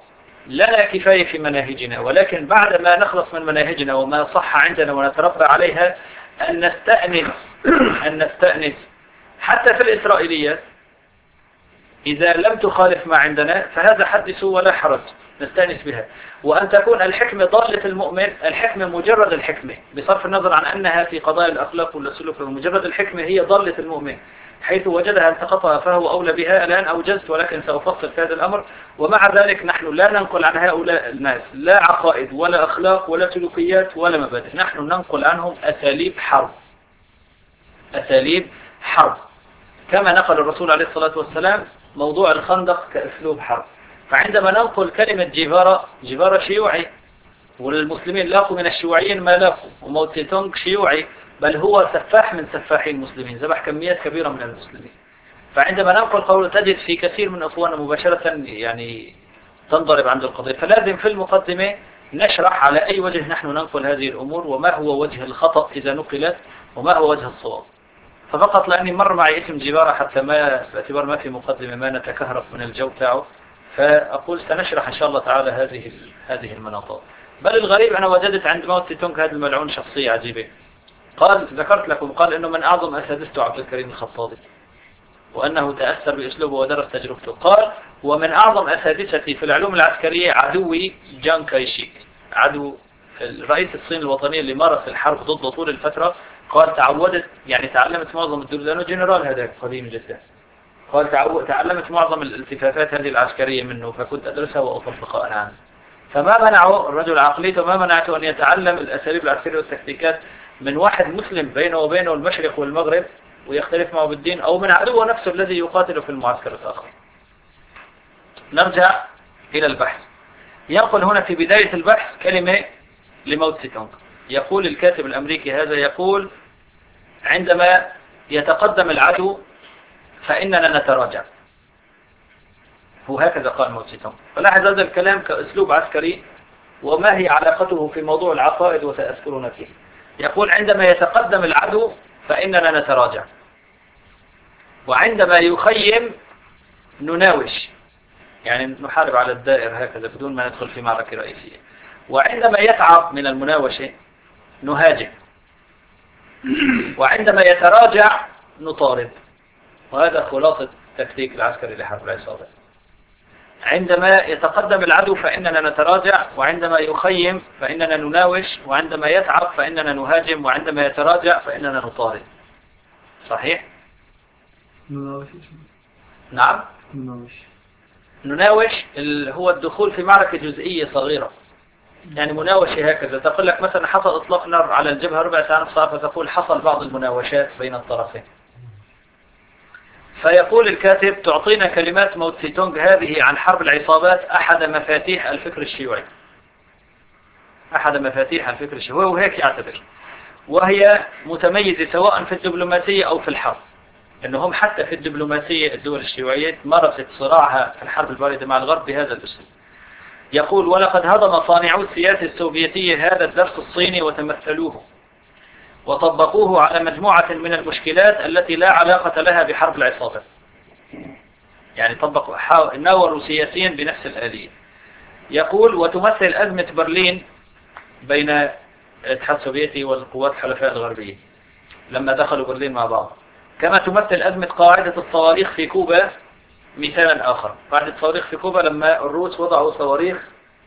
لنا كفاية في مناهجنا، ولكن بعد ما نخلص من مناهجنا وما صح عندنا ونتربى عليها أن نستأنس أن نستأنس حتى في الإسرائيليات إذا لم تخالف ما عندنا فهذا حدث ولا حرج، نستأنس بها. وأن تكون الحكمة ضالة المؤمن، الحكمة مجرد الحكمة بصرف النظر عن أنها في قضايا الأخلاق والسلوك، مجرد الحكمة هي ضالة المؤمن حيث وجدها التقطها فهو أولى بها. الآن أوجزت ولكن سأفصل في هذا الأمر. ومع ذلك نحن لا ننقل عن هؤلاء الناس لا عقائد ولا أخلاق ولا سلوكيات ولا مبادئ، نحن ننقل عنهم أساليب حرب، أساليب حرب كما نقل الرسول عليه الصلاة والسلام موضوع الخندق كأسلوب حرب. فعندما ننقل كلمة جيفارا، جيفارا شيوعي والمسلمين لاقوا من الشيوعيين ما لاقوا، وماو تسي تونغ شيوعي بل هو سفاح من سفاحي المسلمين، ذبح كميات كبيرة من المسلمين. فعندما ننقل قول تجد في كثير من أخواننا مباشرة يعني تنضرب عند القضية. فلازم في المقدمة نشرح على أي وجه نحن ننقل هذه الأمور، وما هو وجه الخطأ إذا نقلت، وما هو وجه الصواب. ففقط لأني مر معي اسم جيفارا حتى ما باعتبار ما في مقدمة ما نتكهرب من الجو تاعه، فأقول سنشرح إن شاء الله تعالى هذه هذه المناطق. بل الغريب أنا وجدت عند ماو تسي تونغ هذا الملعون شخصية عجيبة. قال ذكرت لكم قال إنه من أعظم أساتذته عبد الكريم الخطابي، وأنه تأثر بأسلوبه ودرس تجربته. قال ومن أعظم أساتذتي في العلوم العسكرية عدوي جان كايشي، عدو رئيس الصين الوطني اللي مارس الحرب ضده طول الفترة. قال تعودت يعني تعلمت معظم الدروس لأنه جنرال هذاك قديم جدا. قال تعلمت معظم الالتفافات هذه العسكرية منه، فكنت أدرسها وأطبقها أنا عنه. فما منعه الرجل عقليته ما منعته أن يتعلم الأساليب العسكرية والتكتيكات من واحد مسلم بينه وبينه المشرق والمغرب ويختلف معه بالدين، أو من عدوه نفسه الذي يقاتل في المعسكر الآخر. نرجع إلى البحث. ينقل هنا في بداية البحث كلمة لماو تسي تونغ. يقول الكاتب الأمريكي هذا، يقول عندما يتقدم العدو فإننا نتراجع. هو هكذا قال ماو تسي تونغ. فلاحظ هذا الكلام كأسلوب عسكري وما هي علاقته في موضوع العقائد وسأذكرنا فيه. يقول عندما يتقدم العدو فإننا نتراجع، وعندما يخيم نناوش، يعني نحارب على الدائر هكذا بدون ما ندخل في معركة رئيسية، وعندما يتعب من المناوشة نهاجم، وعندما يتراجع نطارد. وهذا خلاصة تكتيك العسكري لحرب العصابة. عندما يتقدم العدو فإننا نتراجع، وعندما يخيم فإننا نناوش، وعندما يتعب فإننا نهاجم، وعندما يتراجع فإننا نطارد. صحيح؟ نناوش. نعم. نناوش. نناوش هو الدخول في معركة جزئية صغيرة، يعني مناوشة هكذا تقول لك مثلا حصل إطلاق نار على الجبهة ربع ساعة نص ساعة، فتقول حصل بعض المناوشات بين الطرفين. فيقول الكاتب تعطينا كلمات ماو تسي تونغ هذه عن حرب العصابات أحد مفاتيح الفكر الشيوعي، أحد مفاتيح الفكر الشيوعي، وهيك يعتبر، وهي متميزة سواء في الدبلوماسية أو في الحرب. إنهم حتى في الدبلوماسية الدول الشيوعية مارست صراعها في الحرب الباردة مع الغرب بهذا الأسلوب. يقول ولقد هضم صانعو السياسة السوفيتية هذا الدرس الصيني وتمثلوه وطبقوه على مجموعة من المشكلات التي لا علاقة لها بحرب العصابة. يعني طبقوا ناوروا سياسيا بنفس الآلية. يقول وتمثل أزمة برلين بين الاتحاد السوفيتي والقوات الحلفاء الغربية لما دخلوا برلين مع بعض، كما تمثل أزمة قاعدة الصواريخ في كوبا مثالا آخر. قاعدة الصواريخ في كوبا لما الروس وضعوا صواريخ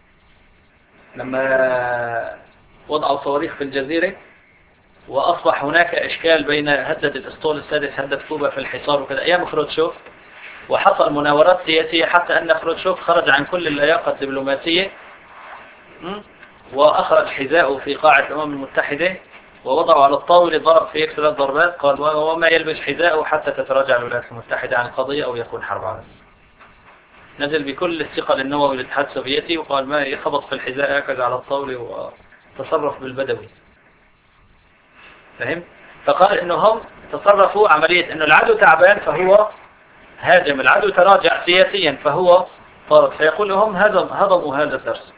لما وضعوا صواريخ في الجزيرة، وأصبح هناك إشكال بين هدة الأسطول السادس هدة كوبا في الحصار وكذا أيام خروتشوف، وحصل مناورات سياسية حتى أن خروتشوف خرج عن كل اللياقة الدبلوماسية وأخرج حذاءه في قاعة الأمم المتحدة ووضعوا على الطاولة ضرب فيه ثلاث ضربات، قال وما يلبس حذاءه حتى تتراجع الولايات المتحدة عن القضية أو يكون حرب عالمية. نزل بكل الثقل النووي للاتحاد السوفيتي وقال ما يخبط في الحذاء هكذا على الطاولة وتصرف بالبدوي. فهم؟ فقال إنه هم تصرفوا عملية إنه العدو تعبان فهو هاجم، العدو تراجع سياسيا فهو طارد. فيقول هم هضموا هذا الدرس.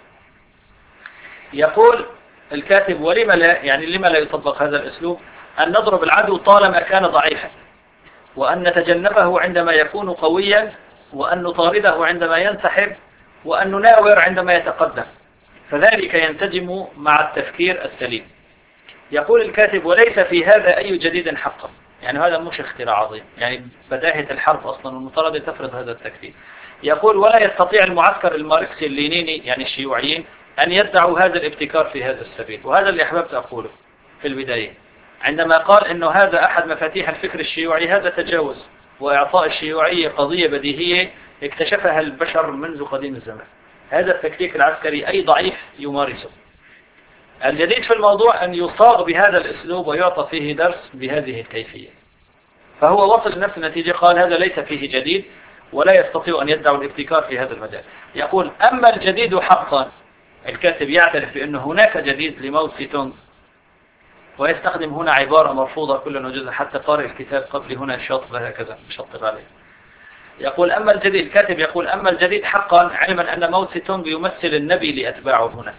يقول الكاتب ولما لا يعني لما لا يطبق هذا الأسلوب؟ أن نضرب العدو طالما كان ضعيفا، وأن نتجنبه عندما يكون قويا، وأن نطارده عندما ينسحب، وأن نناور عندما يتقدم، فذلك ينسجم مع التفكير السليم. يقول الكاتب: وليس في هذا أي جديد حقا. يعني هذا مش اختراع عظيم، يعني بداهة الحرب أصلا والمطاردة تفرض هذا التكفير. يقول: ولا يستطيع المعسكر الماركسي اللينيني يعني الشيوعيين أن يدعوا هذا الابتكار في هذا السبيل. وهذا اللي أحببت أقوله في البداية عندما قال أنه هذا أحد مفاتيح الفكر الشيوعي. هذا تجاوز وإعطاء الشيوعية قضية بديهية اكتشفها البشر منذ قديم الزمان. هذا التكتيك العسكري أي ضعيف يمارسه. الجديد في الموضوع أن يصاغ بهذا الأسلوب ويعطى فيه درس بهذه الكيفية. فهو وصل لنفس النتيجة، قال: هذا ليس فيه جديد ولا يستطيع أن يدعوا الابتكار في هذا المجال. يقول: أما الجديد حقا، الكاتب يعترف بأن هناك جديد لماو تسي تونغ، ويستخدم هنا عبارة مرفوضة كل وجزء، حتى قارئ الكتاب قبل هنا شاطب هكذا شطب عليه. يقول: أما الجديد، الكاتب يقول: أما الجديد حقا، علما أن ماو تسي تونغ يمثل النبي لأتباعه هنا.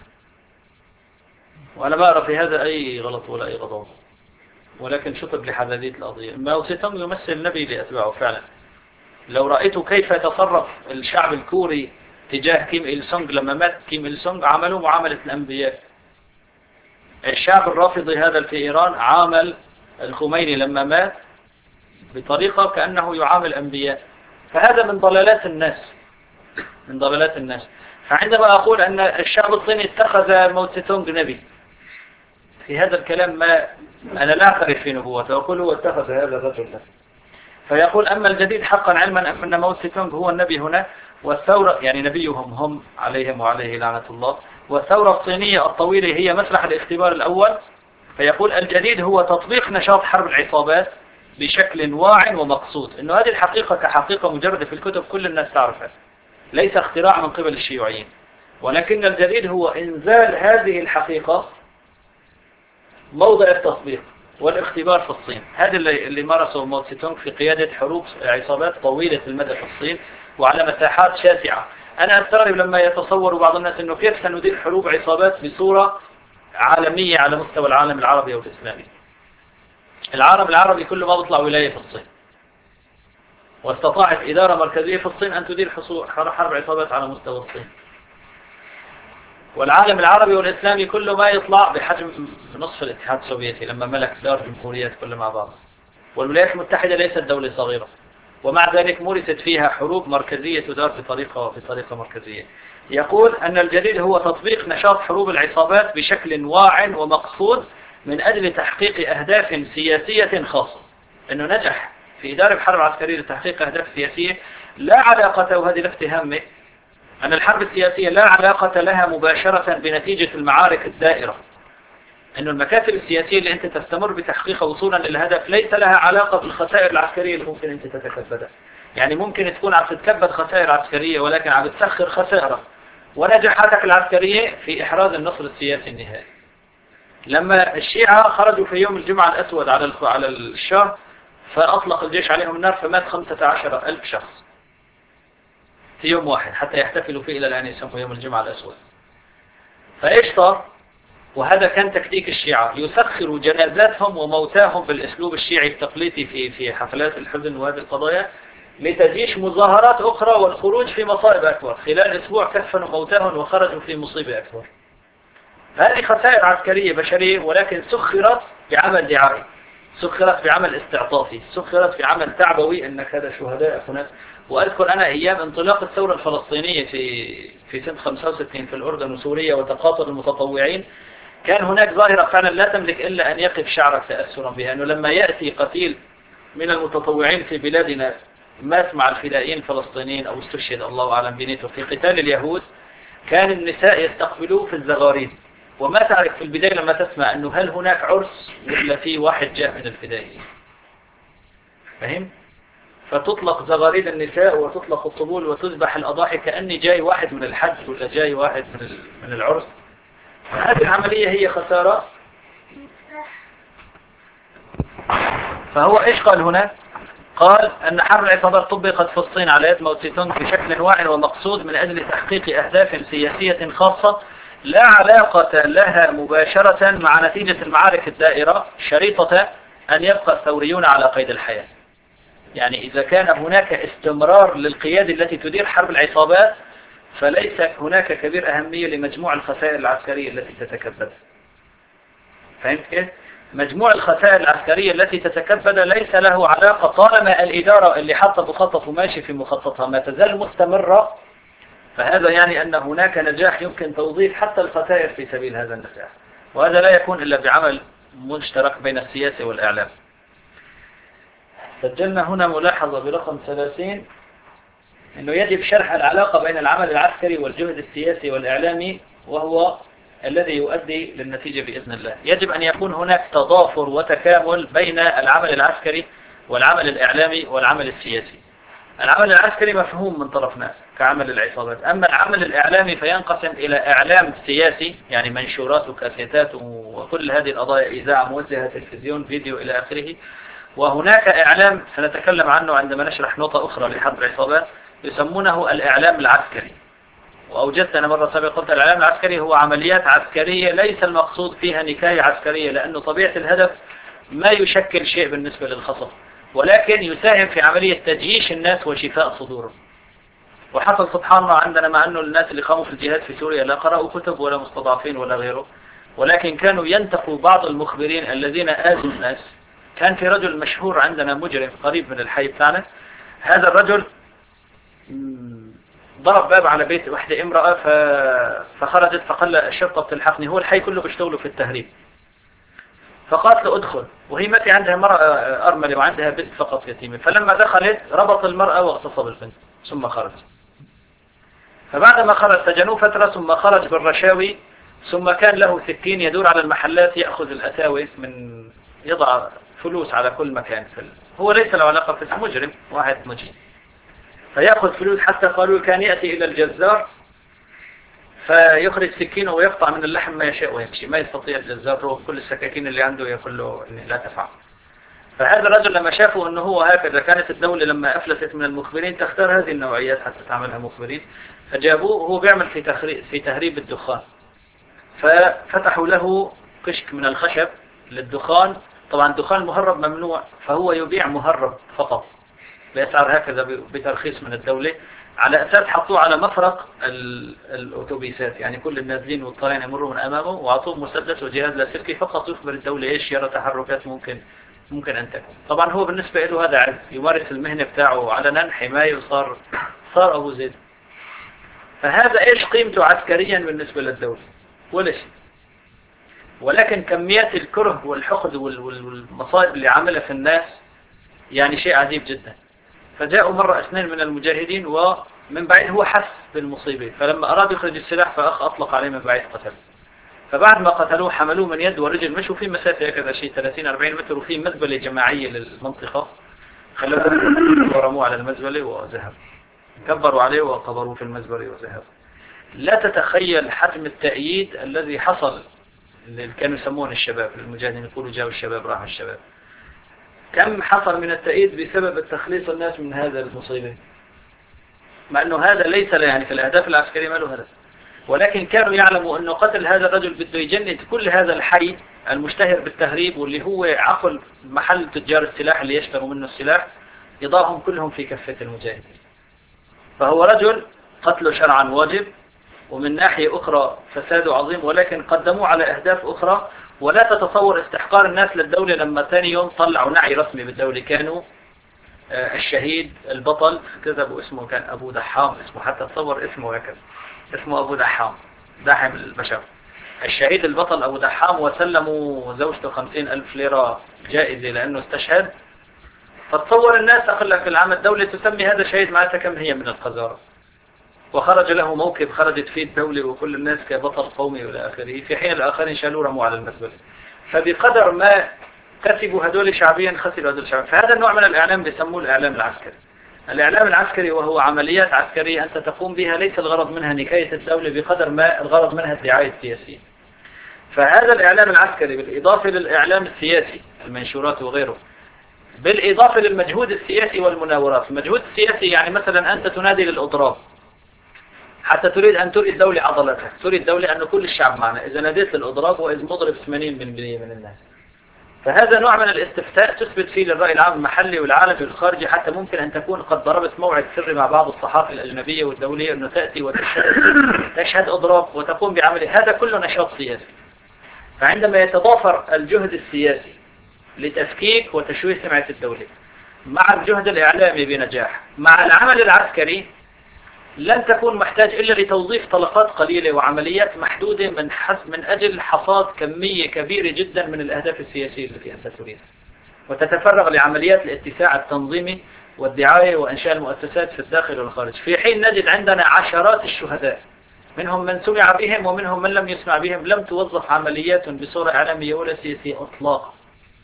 وأنا ما أرى في هذا أي غلط ولا أي غضب، ولكن شطب لحداثية القضية. ماو تسي تونغ يمثل النبي لأتباعه فعلا. لو رأيت كيف تصرف الشعب الكوري تجاه كيم إل سونغ لما مات كيم إل سونغ، عملوا معاملة الأنبياء. الشعب الرافضي هذا في إيران عامل الخميني لما مات بطريقة كأنه يعامل أنبياء. فهذا من ضلالات الناس، من ضلالات الناس. فعندما أقول أن الشعب الصيني اتخذ ماو تسي تونغ نبي، في هذا الكلام ما أنا لا أعترف في نبوته، أقول هو اتخذ هذا الرجل نبي. فيقول: أما الجديد حقا، علما أن ماو تسي تونغ هو النبي هنا، والثورة يعني نبيهم هم عليهم وعليه لعنة الله، والثورة الصينية الطويلة هي مسرح الاختبار الأول. فيقول: الجديد هو تطبيق نشاط حرب العصابات بشكل واع ومقصود. إنه هذه الحقيقة كحقيقة مجردة في الكتب كل الناس تعرفها، ليس اختراع من قبل الشيوعيين، ولكن الجديد هو إنزال هذه الحقيقة موضع التطبيق والاختبار في الصين. هذا اللي, اللي مارسه ماو تسي تونغ في قيادة حروب عصابات طويلة المدى في الصين وعلى مساحات شاسعة. أنا أستغرب لما يتصور بعض الناس أنه كيف سندير حروب عصابات بصورة عالمية على مستوى العالم العربي والإسلامي. العالم العربي كله ما بيطلع ولاية في الصين، واستطاعت إدارة مركزية في الصين أن تدير حرب عصابات على مستوى الصين. والعالم العربي والإسلامي كله ما يطلع بحجم نصف الاتحاد السوفيتي لما ملك دار جمهوريات كل مع بعض. والولايات المتحدة ليست دولة صغيرة، ومع ذلك مورست فيها حروب مركزية تدار بطريقة, بطريقة مركزية. يقول أن الجديد هو تطبيق نشاط حروب العصابات بشكل واع ومقصود من أجل تحقيق أهداف سياسية خاصة. أنه نجح في إدارة حرب عسكرية لتحقيق أهداف سياسية لا علاقة، وهذه لفت هامة، أن الحرب السياسية لا علاقة لها مباشرة بنتيجة المعارك الدائرة. أن المكاسب السياسية اللي أنت تستمر بتحقيقها وصولا للهدف ليس لها علاقة بالخسائر العسكرية اللي ممكن أنت تتكبدها. يعني ممكن تكون عم تتكبد خسائر عسكرية، ولكن عم تسخر خسائر ونجاحاتك العسكرية في إحراز النصر السياسي النهائي. لما الشيعة خرجوا في يوم الجمعة الأسود على على الشام، فأطلق الجيش عليهم النار، فمات خمسة عشر ألف شخص في يوم واحد، حتى يحتفلوا فيه إلى الآن يسموا يوم الجمعة الأسود. فإيش صار؟ وهذا كان تكتيك الشيعة، يسخروا جنازاتهم وموتاهم بالأسلوب الشيعي التقليدي في في حفلات الحزن وهذه القضايا، لتجيش مظاهرات أخرى والخروج في مصائب أكبر. خلال أسبوع كفنوا موتاهم وخرجوا في مصيبة أكبر. هذه خسائر عسكرية بشرية، ولكن سخرت بعمل دعائي، سخرت بعمل استعطافي، سخرت بعمل تعبوي، أنك هذا شهداء هناك. وأذكر أنا أيام انطلاق الثورة الفلسطينية في في سنة خمسة وستين في الأردن وسوريا وتقاطر المتطوعين، كان هناك ظاهرة فعلا لا تملك إلا أن يقف شعرك تأثرا بها، أنه لما يأتي قتيل من المتطوعين في بلادنا مات مع الفدائيين الفلسطينيين أو استشهد الله أعلم بنيته في قتال اليهود، كان النساء يستقبلوه في الزغاريد، وما تعرف في البداية لما تسمع أنه هل هناك عرس ولا في واحد جاء من الفدائيين. فهم؟ فتطلق زغاريد النساء وتطلق الطبول وتذبح الأضاحي كأني جاي واحد من الحج ولا جاي واحد من من العرس. هذه العملية هي خسارة. فهو إيش قال هنا؟ قال أن حرب العصابات طبقت في الصين على يد ماو تسي تونغ بشكل واعٍ ومقصود من أجل تحقيق أهداف سياسية خاصة لا علاقة لها مباشرة مع نتيجة المعارك الدائرة، شريطة أن يبقى الثوريون على قيد الحياة. يعني إذا كان هناك استمرار للقيادة التي تدير حرب العصابات، فليس هناك كبير أهمية لمجموع الخسائر العسكرية التي تتكبد. فهمت كيف؟ مجموع الخسائر العسكرية التي تتكبد ليس له علاقة طالما الإدارة اللي حاطة مخطط وماشي في مخططها ما تزال مستمرة، فهذا يعني أن هناك نجاح يمكن توظيف حتى الخسائر في سبيل هذا النجاح، وهذا لا يكون إلا بعمل مشترك بين السياسة والإعلام. سجلنا هنا ملاحظة برقم ثلاثين أنه يجب شرح العلاقة بين العمل العسكري والجهد السياسي والإعلامي، وهو الذي يؤدي للنتيجة بإذن الله. يجب أن يكون هناك تضافر وتكامل بين العمل العسكري والعمل الإعلامي والعمل السياسي. العمل العسكري مفهوم من طرف ناس كعمل العصابات، أما العمل الإعلامي فينقسم إلى إعلام سياسي، يعني منشورات وكاسيتات وكل هذه القضايا، إذاعة، موجهة، تلفزيون، فيديو إلى آخره. وهناك إعلام سنتكلم عنه عندما نشرح نقطة أخرى لحرب العصابات يسمونه الإعلام العسكري. وأوجدت أنا مرة سابقة قلت الإعلام العسكري هو عمليات عسكرية ليس المقصود فيها نكاية عسكرية، لأنه طبيعة الهدف ما يشكل شيء بالنسبة للخصم، ولكن يساهم في عملية تجيش الناس وشفاء صدورهم. وحصل سبحان الله عندنا، مع أنه الناس اللي قاموا في الجهاد في سوريا لا قرأوا كتب ولا مستضعفين ولا غيره، ولكن كانوا ينتقوا بعض المخبرين الذين آذوا الناس. كان في رجل مشهور عندنا مجرم قريب من الحي بتاعنا، هذا الرجل ضرب باب على بيت واحدة امرأة فخرجت فقال الشرطة بتلحقني، هو الحي كله بيشتغلوا في التهريب، فقالت له ادخل، وهي ما في عندها مرأة أرملة وعندها بنت فقط يتيمة. فلما دخلت ربط المرأة واغتصب البنت ثم خرج. فبعدما خرج سجنوه فترة ثم خرج بالرشاوي، ثم كان له سكين يدور على المحلات يأخذ الأساوي، من يضع فلوس على كل مكان. هو ليس له علاقة في مجرم، واحد مجرم، فيأخذ فلوس، حتى قالوا كان يأتي إلى الجزار فيخرج سكينه ويقطع من اللحم ما يشاء ويمشي، ما يستطيع الجزار روح كل السكاكين اللي عنده يقول له إن لا تفعل. فهذا الرجل لما شافوا أنه هو هكذا، كانت الدولة لما أفلست من المخبرين تختار هذه النوعيات حتى تعملها مخبرين، فجابوه وهو بيعمل في تخريب في تهريب الدخان، ففتحوا له كشك من الخشب للدخان. طبعا الدخان المهرب ممنوع، فهو يبيع مهرب فقط بأسعار هكذا بترخيص من الدولة، على أساس حطوه على مفرق الأوتوبيسات، يعني كل النازلين والطالعين يمروا من أمامه، وعطوه مسدس وجهاز لاسلكي فقط يخبر الدولة إيش يرى تحركات ممكن ممكن أن تكون. طبعا هو بالنسبة له هذا عز، يمارس المهنة بتاعه علنا حماية، وصار صار أبو زيد. فهذا إيش قيمته عسكريا بالنسبة للدولة؟ ولا شيء. ولكن كميات الكره والحقد والمصائب اللي عملها في الناس يعني شيء عجيب جدا. فجاءوا مرة اثنين من المجاهدين، ومن بعيد هو حس بالمصيبة، فلما أراد يخرج السلاح فأخ أطلق عليه من بعيد قتل. فبعد ما قتلوه حملوه من يد ورجل، مشوا في مسافة هكذا شيء ثلاثين أربعين متر، وفي مزبلة جماعية للمنطقة، خلوه ورموه على المزبلة وذهب، كبروا عليه وقبروه في المزبلة وذهب. لا تتخيل حجم التأييد الذي حصل، اللي كانوا يسمون الشباب المجاهدين، يقولوا جاءوا الشباب راحوا الشباب، كم حصل من التأييد بسبب التخليص الناس من هذا المصيبة، مع أنه هذا ليس له يعني في الأهداف العسكرية ما له هدف، ولكن كانوا يعلموا أنه قتل هذا الرجل بده يجند كل هذا الحي المشتهر بالتهريب، واللي هو عقل محل تجار السلاح اللي يشتروا منه السلاح، يضعهم كلهم في كفة المجاهدين. فهو رجل قتله شرعا واجب، ومن ناحية أخرى فساده عظيم، ولكن قدموه على أهداف أخرى. ولا تتصور استحقار الناس للدولة لما ثاني يوم طلعوا نعي رسمي بالدولة، كانوا الشهيد البطل كتبوا اسمه، كان أبو دحام اسمه، حتى تصور اسمه هكذا، اسمه أبو دحام، داحم البشر، الشهيد البطل أبو دحام، وسلموا زوجته خمسين ألف ليرة جائزة لأنه استشهد. فتصور الناس أقول لك العام الدولة تسمي هذا شهيد، معناتها كم هي من القذارة. وخرج له موكب خرجت فيه الدولة وكل الناس كبطل قومي والى آخره، في حين الآخرين شالوا رموا على المزبلة. فبقدر ما كسبوا هدول شعبيا خسروا هدول شعبيا. فهذا النوع من الإعلام بيسموه الإعلام العسكري. الإعلام العسكري وهو عمليات عسكرية أنت تقوم بها، ليس الغرض منها نكاية الدولة بقدر ما الغرض منها الدعاية السياسية. فهذا الإعلام العسكري بالإضافة للإعلام السياسي المنشورات وغيره، بالإضافة للمجهود السياسي والمناورات. المجهود السياسي يعني مثلا أنت تنادي للأضراب حتى تريد أن تري الدولة عضلتها، تري الدولة أن كل الشعب معنا. إذا ناديت للأضراب وإذ مضرب ثمانين بالمئة من الناس، فهذا نوع من الاستفتاء تثبت فيه للرأي العام المحلي والعالمي والخارجي، حتى ممكن أن تكون قد ضربت موعد سري مع بعض الصحافة الأجنبية والدولية أنه تأتي وتشهد تشهد أضراب وتقوم بعمل هذا كله نشاط سياسي. فعندما يتضافر الجهد السياسي لتفكيك وتشويه سمعة الدولة مع الجهد الإعلامي بنجاح مع العمل العسكري، لن تكون محتاج إلا لتوظيف طلقات قليلة وعمليات محدودة من حس من أجل حصاد كمية كبيرة جدا من الأهداف السياسية التي أنت تريدها، وتتفرغ لعمليات الاتساع التنظيمي والدعاية وإنشاء المؤسسات في الداخل والخارج، في حين نجد عندنا عشرات الشهداء منهم من سمع بهم ومنهم من لم يسمع بهم، لم توظف عمليات بصورة إعلامية ولا سياسية إطلاقا.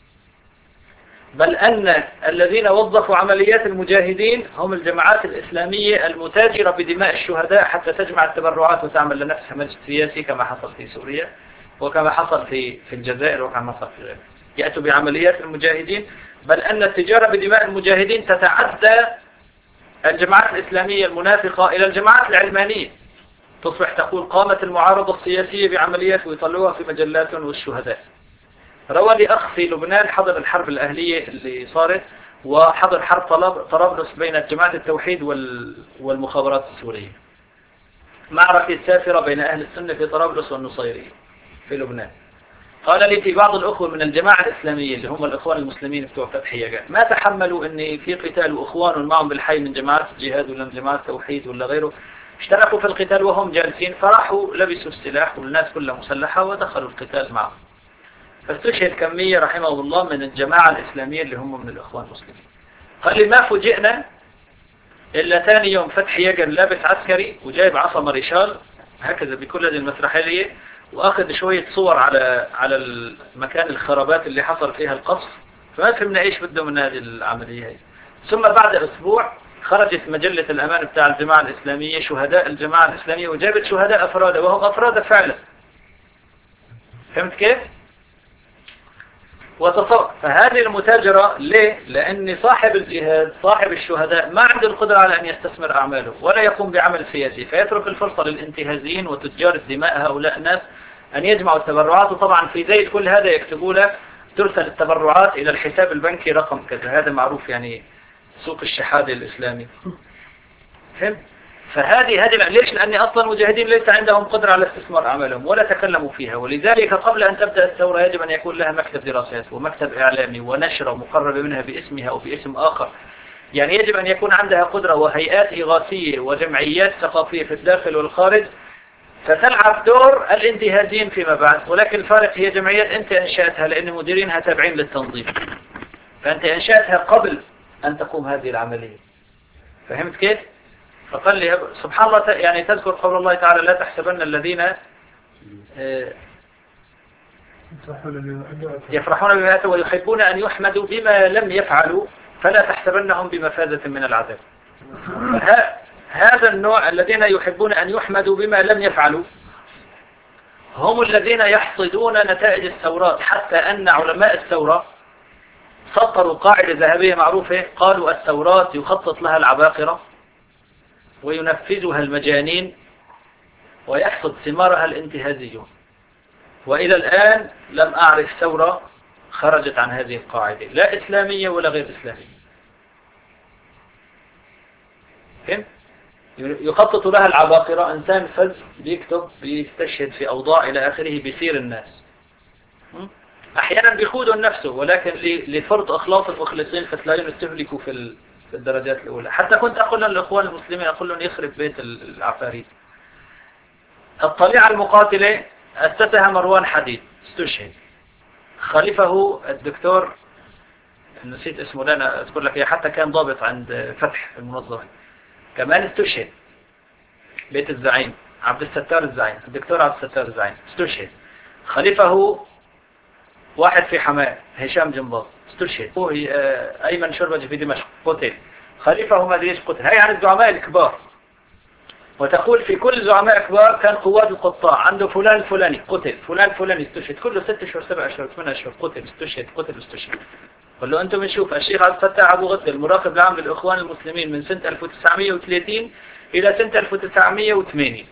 بل أن الذين وظفوا عمليات المجاهدين هم الجماعات الإسلامية المتاجرة بدماء الشهداء حتى تجمع التبرعات وتعمل لنفسها مجد سياسي، كما حصل في سوريا وكما حصل في في الجزائر وكما حصل في غيرها. يأتوا بعمليات المجاهدين، بل أن التجارة بدماء المجاهدين تتعدى الجماعات الإسلامية المنافقة إلى الجماعات العلمانية، تصبح تقول قامت المعارضة السياسية بعمليات ويطلعوها في مجلات والشهداء. روى لي أخ في لبنان حضر الحرب الأهلية اللي صارت، وحضر حرب طرابلس بين جماعة التوحيد والمخابرات السورية، معركة سافرة بين أهل السنة في طرابلس والنصيرية في لبنان. قال لي في بعض الأخوة من الجماعة الإسلامية اللي هم الإخوان المسلمين بتوع فتح يقان ما تحملوا أن في قتال وإخوان معهم بالحي من جماعات الجهاد ولا من جماعات التوحيد ولا غيره اشتركوا في القتال وهم جالسين، فراحوا لبسوا السلاح والناس كلها مسلحة ودخلوا القتال معهم. فاستشهد كمية رحمه الله من الجماعة الإسلامية اللي هم من الإخوان المسلمين. قال لي ما فوجئنا إلا ثاني يوم فتح يقان لابس عسكري وجايب عصا ماريشال هكذا بكل هذه المسرحية، وأخذ شوية صور على على المكان الخرابات اللي حصل فيها القصف. فما فهمنا إيش بده من هذه العملية هي. ثم بعد أسبوع خرجت مجلة الأمان بتاع الجماعة الإسلامية شهداء الجماعة الإسلامية، وجابت شهداء أفراد وهم أفراد فعلا. فهمت كيف؟ وتصور فهذه المتاجرة ليه؟ لأن صاحب الجهاد صاحب الشهداء ما عنده القدرة على أن يستثمر أعماله ولا يقوم بعمل سياسي، فيترك الفرصة للانتهازيين وتجار الدماء هؤلاء الناس أن يجمعوا التبرعات. وطبعا في ذيل كل هذا يكتبوا له ترسل التبرعات إلى الحساب البنكي رقم كذا، هذا معروف يعني سوق الشحادة الإسلامي. فهمت؟ فهذه هذه ليش؟ لأن أصلا المجاهدين ليس عندهم قدرة على استثمار أعمالهم ولا تكلموا فيها، ولذلك قبل أن تبدأ الثورة يجب أن يكون لها مكتب دراسات ومكتب إعلامي ونشرة مقربة منها باسمها أو باسم آخر. يعني يجب أن يكون عندها قدرة وهيئات إغاثية وجمعيات ثقافية في الداخل والخارج ستلعب دور الانتهازين فيما بعد، ولكن الفارق هي جمعيات أنت أنشأتها لأن مديرينها تابعين للتنظيم، فأنت أنشأتها قبل أن تقوم هذه العملية. فهمت كيف؟ فقال لي سبحان الله، يعني تذكر قول الله تعالى لا تحسبن الذين يفرحون بما أتوا ويحبون أن يحمدوا بما لم يفعلوا فلا تحسبنهم بمفازة من العذاب. هذا النوع الذين يحبون أن يحمدوا بما لم يفعلوا هم الذين يحصدون نتائج الثورات، حتى أن علماء الثورة سطروا قاعدة ذهبية معروفة، قالوا الثورات يخطط لها العباقرة وينفذها المجانين ويحصد ثمارها الانتهازيون. وإلى الآن لم أعرف ثورة خرجت عن هذه القاعدة، لا إسلامية ولا غير إسلامية. فهم؟ يخطط لها العباقرة، إنسان فز بيكتب بيستشهد في أوضاع إلى آخره بيصير الناس. أحيانا بيخودوا نفسه، ولكن لفرض إخلاص المخلصين فتلاقيهم يستهلكوا في في الدرجات الأولى. حتى كنت أقول للإخوان المسلمين أقول لهم يخرب بيت العفاريت. الطليعة المقاتلة أسسها مروان حديد استشهد، خلفه الدكتور نسيت اسمه لنا أذكر لك، حتى كان ضابط عند فتح المنظمة كمان استشهد. بيت الزعيم عبد الستار الزعيم، الدكتور عبد الستار الزعيم استشهد، خلفه واحد في حماة هشام جنباط استشهد، هو أيمن شربجي في دمشق قتل، خليفة مدريش قتل. هاي عن الزعماء الكبار. وتقول في كل زعماء كبار كان قوات القطاع عنده فلان الفلاني قتل، فلان الفلاني استشهد، كله ست اشهر سبع اشهر ثمان اشهر قتل استشهد قتل استشهد. قال له انتم نشوف الشيخ عبد الفتاح ابو غدة المراقب العام للاخوان المسلمين من سنة ألف وتسعمئة وثلاثين الى سنة ألف وتسعمئة وثمانين،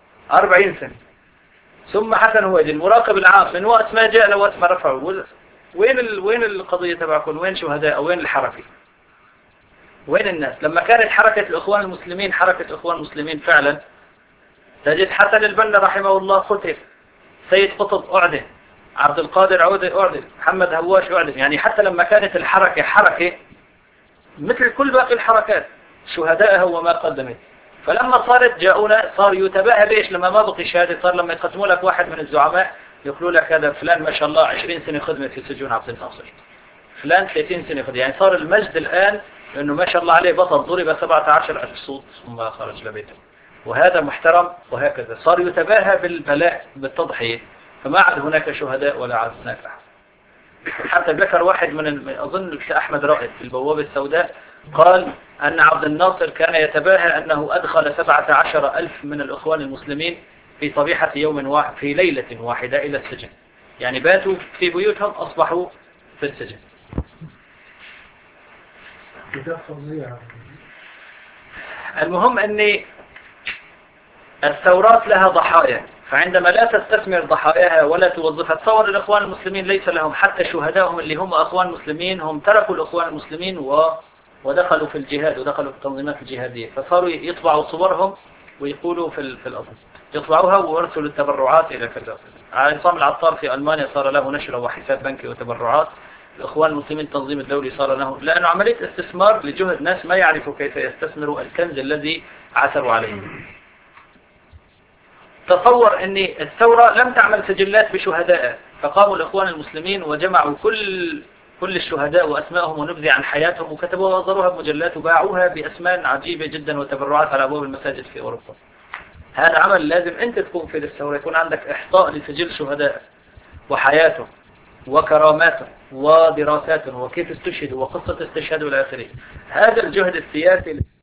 أربعين سنة. ثم حسن هويدي المراقب العام من وقت ما جاء لوقت ما رفعوا، وين ال... وين القضية تبعكم؟ وين شهداء؟ وين الحركة؟ وين الناس؟ لما كانت حركة الإخوان المسلمين حركة إخوان المسلمين فعلا، تجد حسن البنا رحمه الله قتل، سيد قطب أعدم، عبد القادر عودة أعدم، محمد هواش أعدم. يعني حتى لما كانت الحركة حركة مثل كل باقي الحركات شهدائها وما قدمت، فلما صارت جاءونا صار يتباهى بإيش؟ لما ما بقي شهادة، صار لما يقدموا لك واحد من الزعماء يقولوا لك هذا فلان ما شاء الله عشرين سنة خدمة في سجون عبد الناصر، فلان ثلاثين سنة خدمة. يعني صار المجد الآن لأنه ما شاء الله عليه بطل ضرب سبعة عشر ألف صوت ثم خرج لبيته، وهذا محترم. وهكذا صار يتباهى بالبلاء بالتضحية، فما عاد هناك شهداء ولا عاد هناك أحد. حتى ذكر واحد من أظن أحمد رائد في البوابة السوداء قال أن عبد الناصر كان يتباهى أنه أدخل سبعة عشر ألف من الإخوان المسلمين في صبيحة يوم واحد في ليلة واحدة إلى السجن، يعني باتوا في بيوتهم أصبحوا في السجن. المهم أن الثورات لها ضحايا، فعندما لا تستثمر ضحاياها ولا توظفها، تصور الإخوان المسلمين ليس لهم حتى شهدائهم اللي هم أخوان مسلمين، هم تركوا الإخوان المسلمين و... ودخلوا في الجهاد ودخلوا في التنظيمات الجهادية، فصاروا يطبعوا صورهم ويقولوا في, ال... في الأصل يطبعوها ويرسلوا التبرعات إلى كذا. عصام العطار في ألمانيا صار له نشرة وحساب بنكي وتبرعات، الإخوان المسلمين التنظيم الدولي صار له، لأنه عملية استثمار لجهد ناس ما يعرفوا كيف يستثمروا الكنز الذي عثروا عليه. تصور أن الثورة لم تعمل سجلات بشهداء، فقاموا الإخوان المسلمين وجمعوا كل كل الشهداء وأسمائهم ونبذة عن حياتهم وكتبوها ووزروها بمجلات وباعوها بأسمان عجيبة جدا وتبرعات على أبواب المساجد في أوروبا. هذا عمل لازم أنت تكون في الثورة، يكون عندك إحصاء لسجل شهداء وحياتهم وكراماتهم ودراساتهم وكيف استشهدوا وقصة استشهاد إلى آخره. هذا الجهد السياسي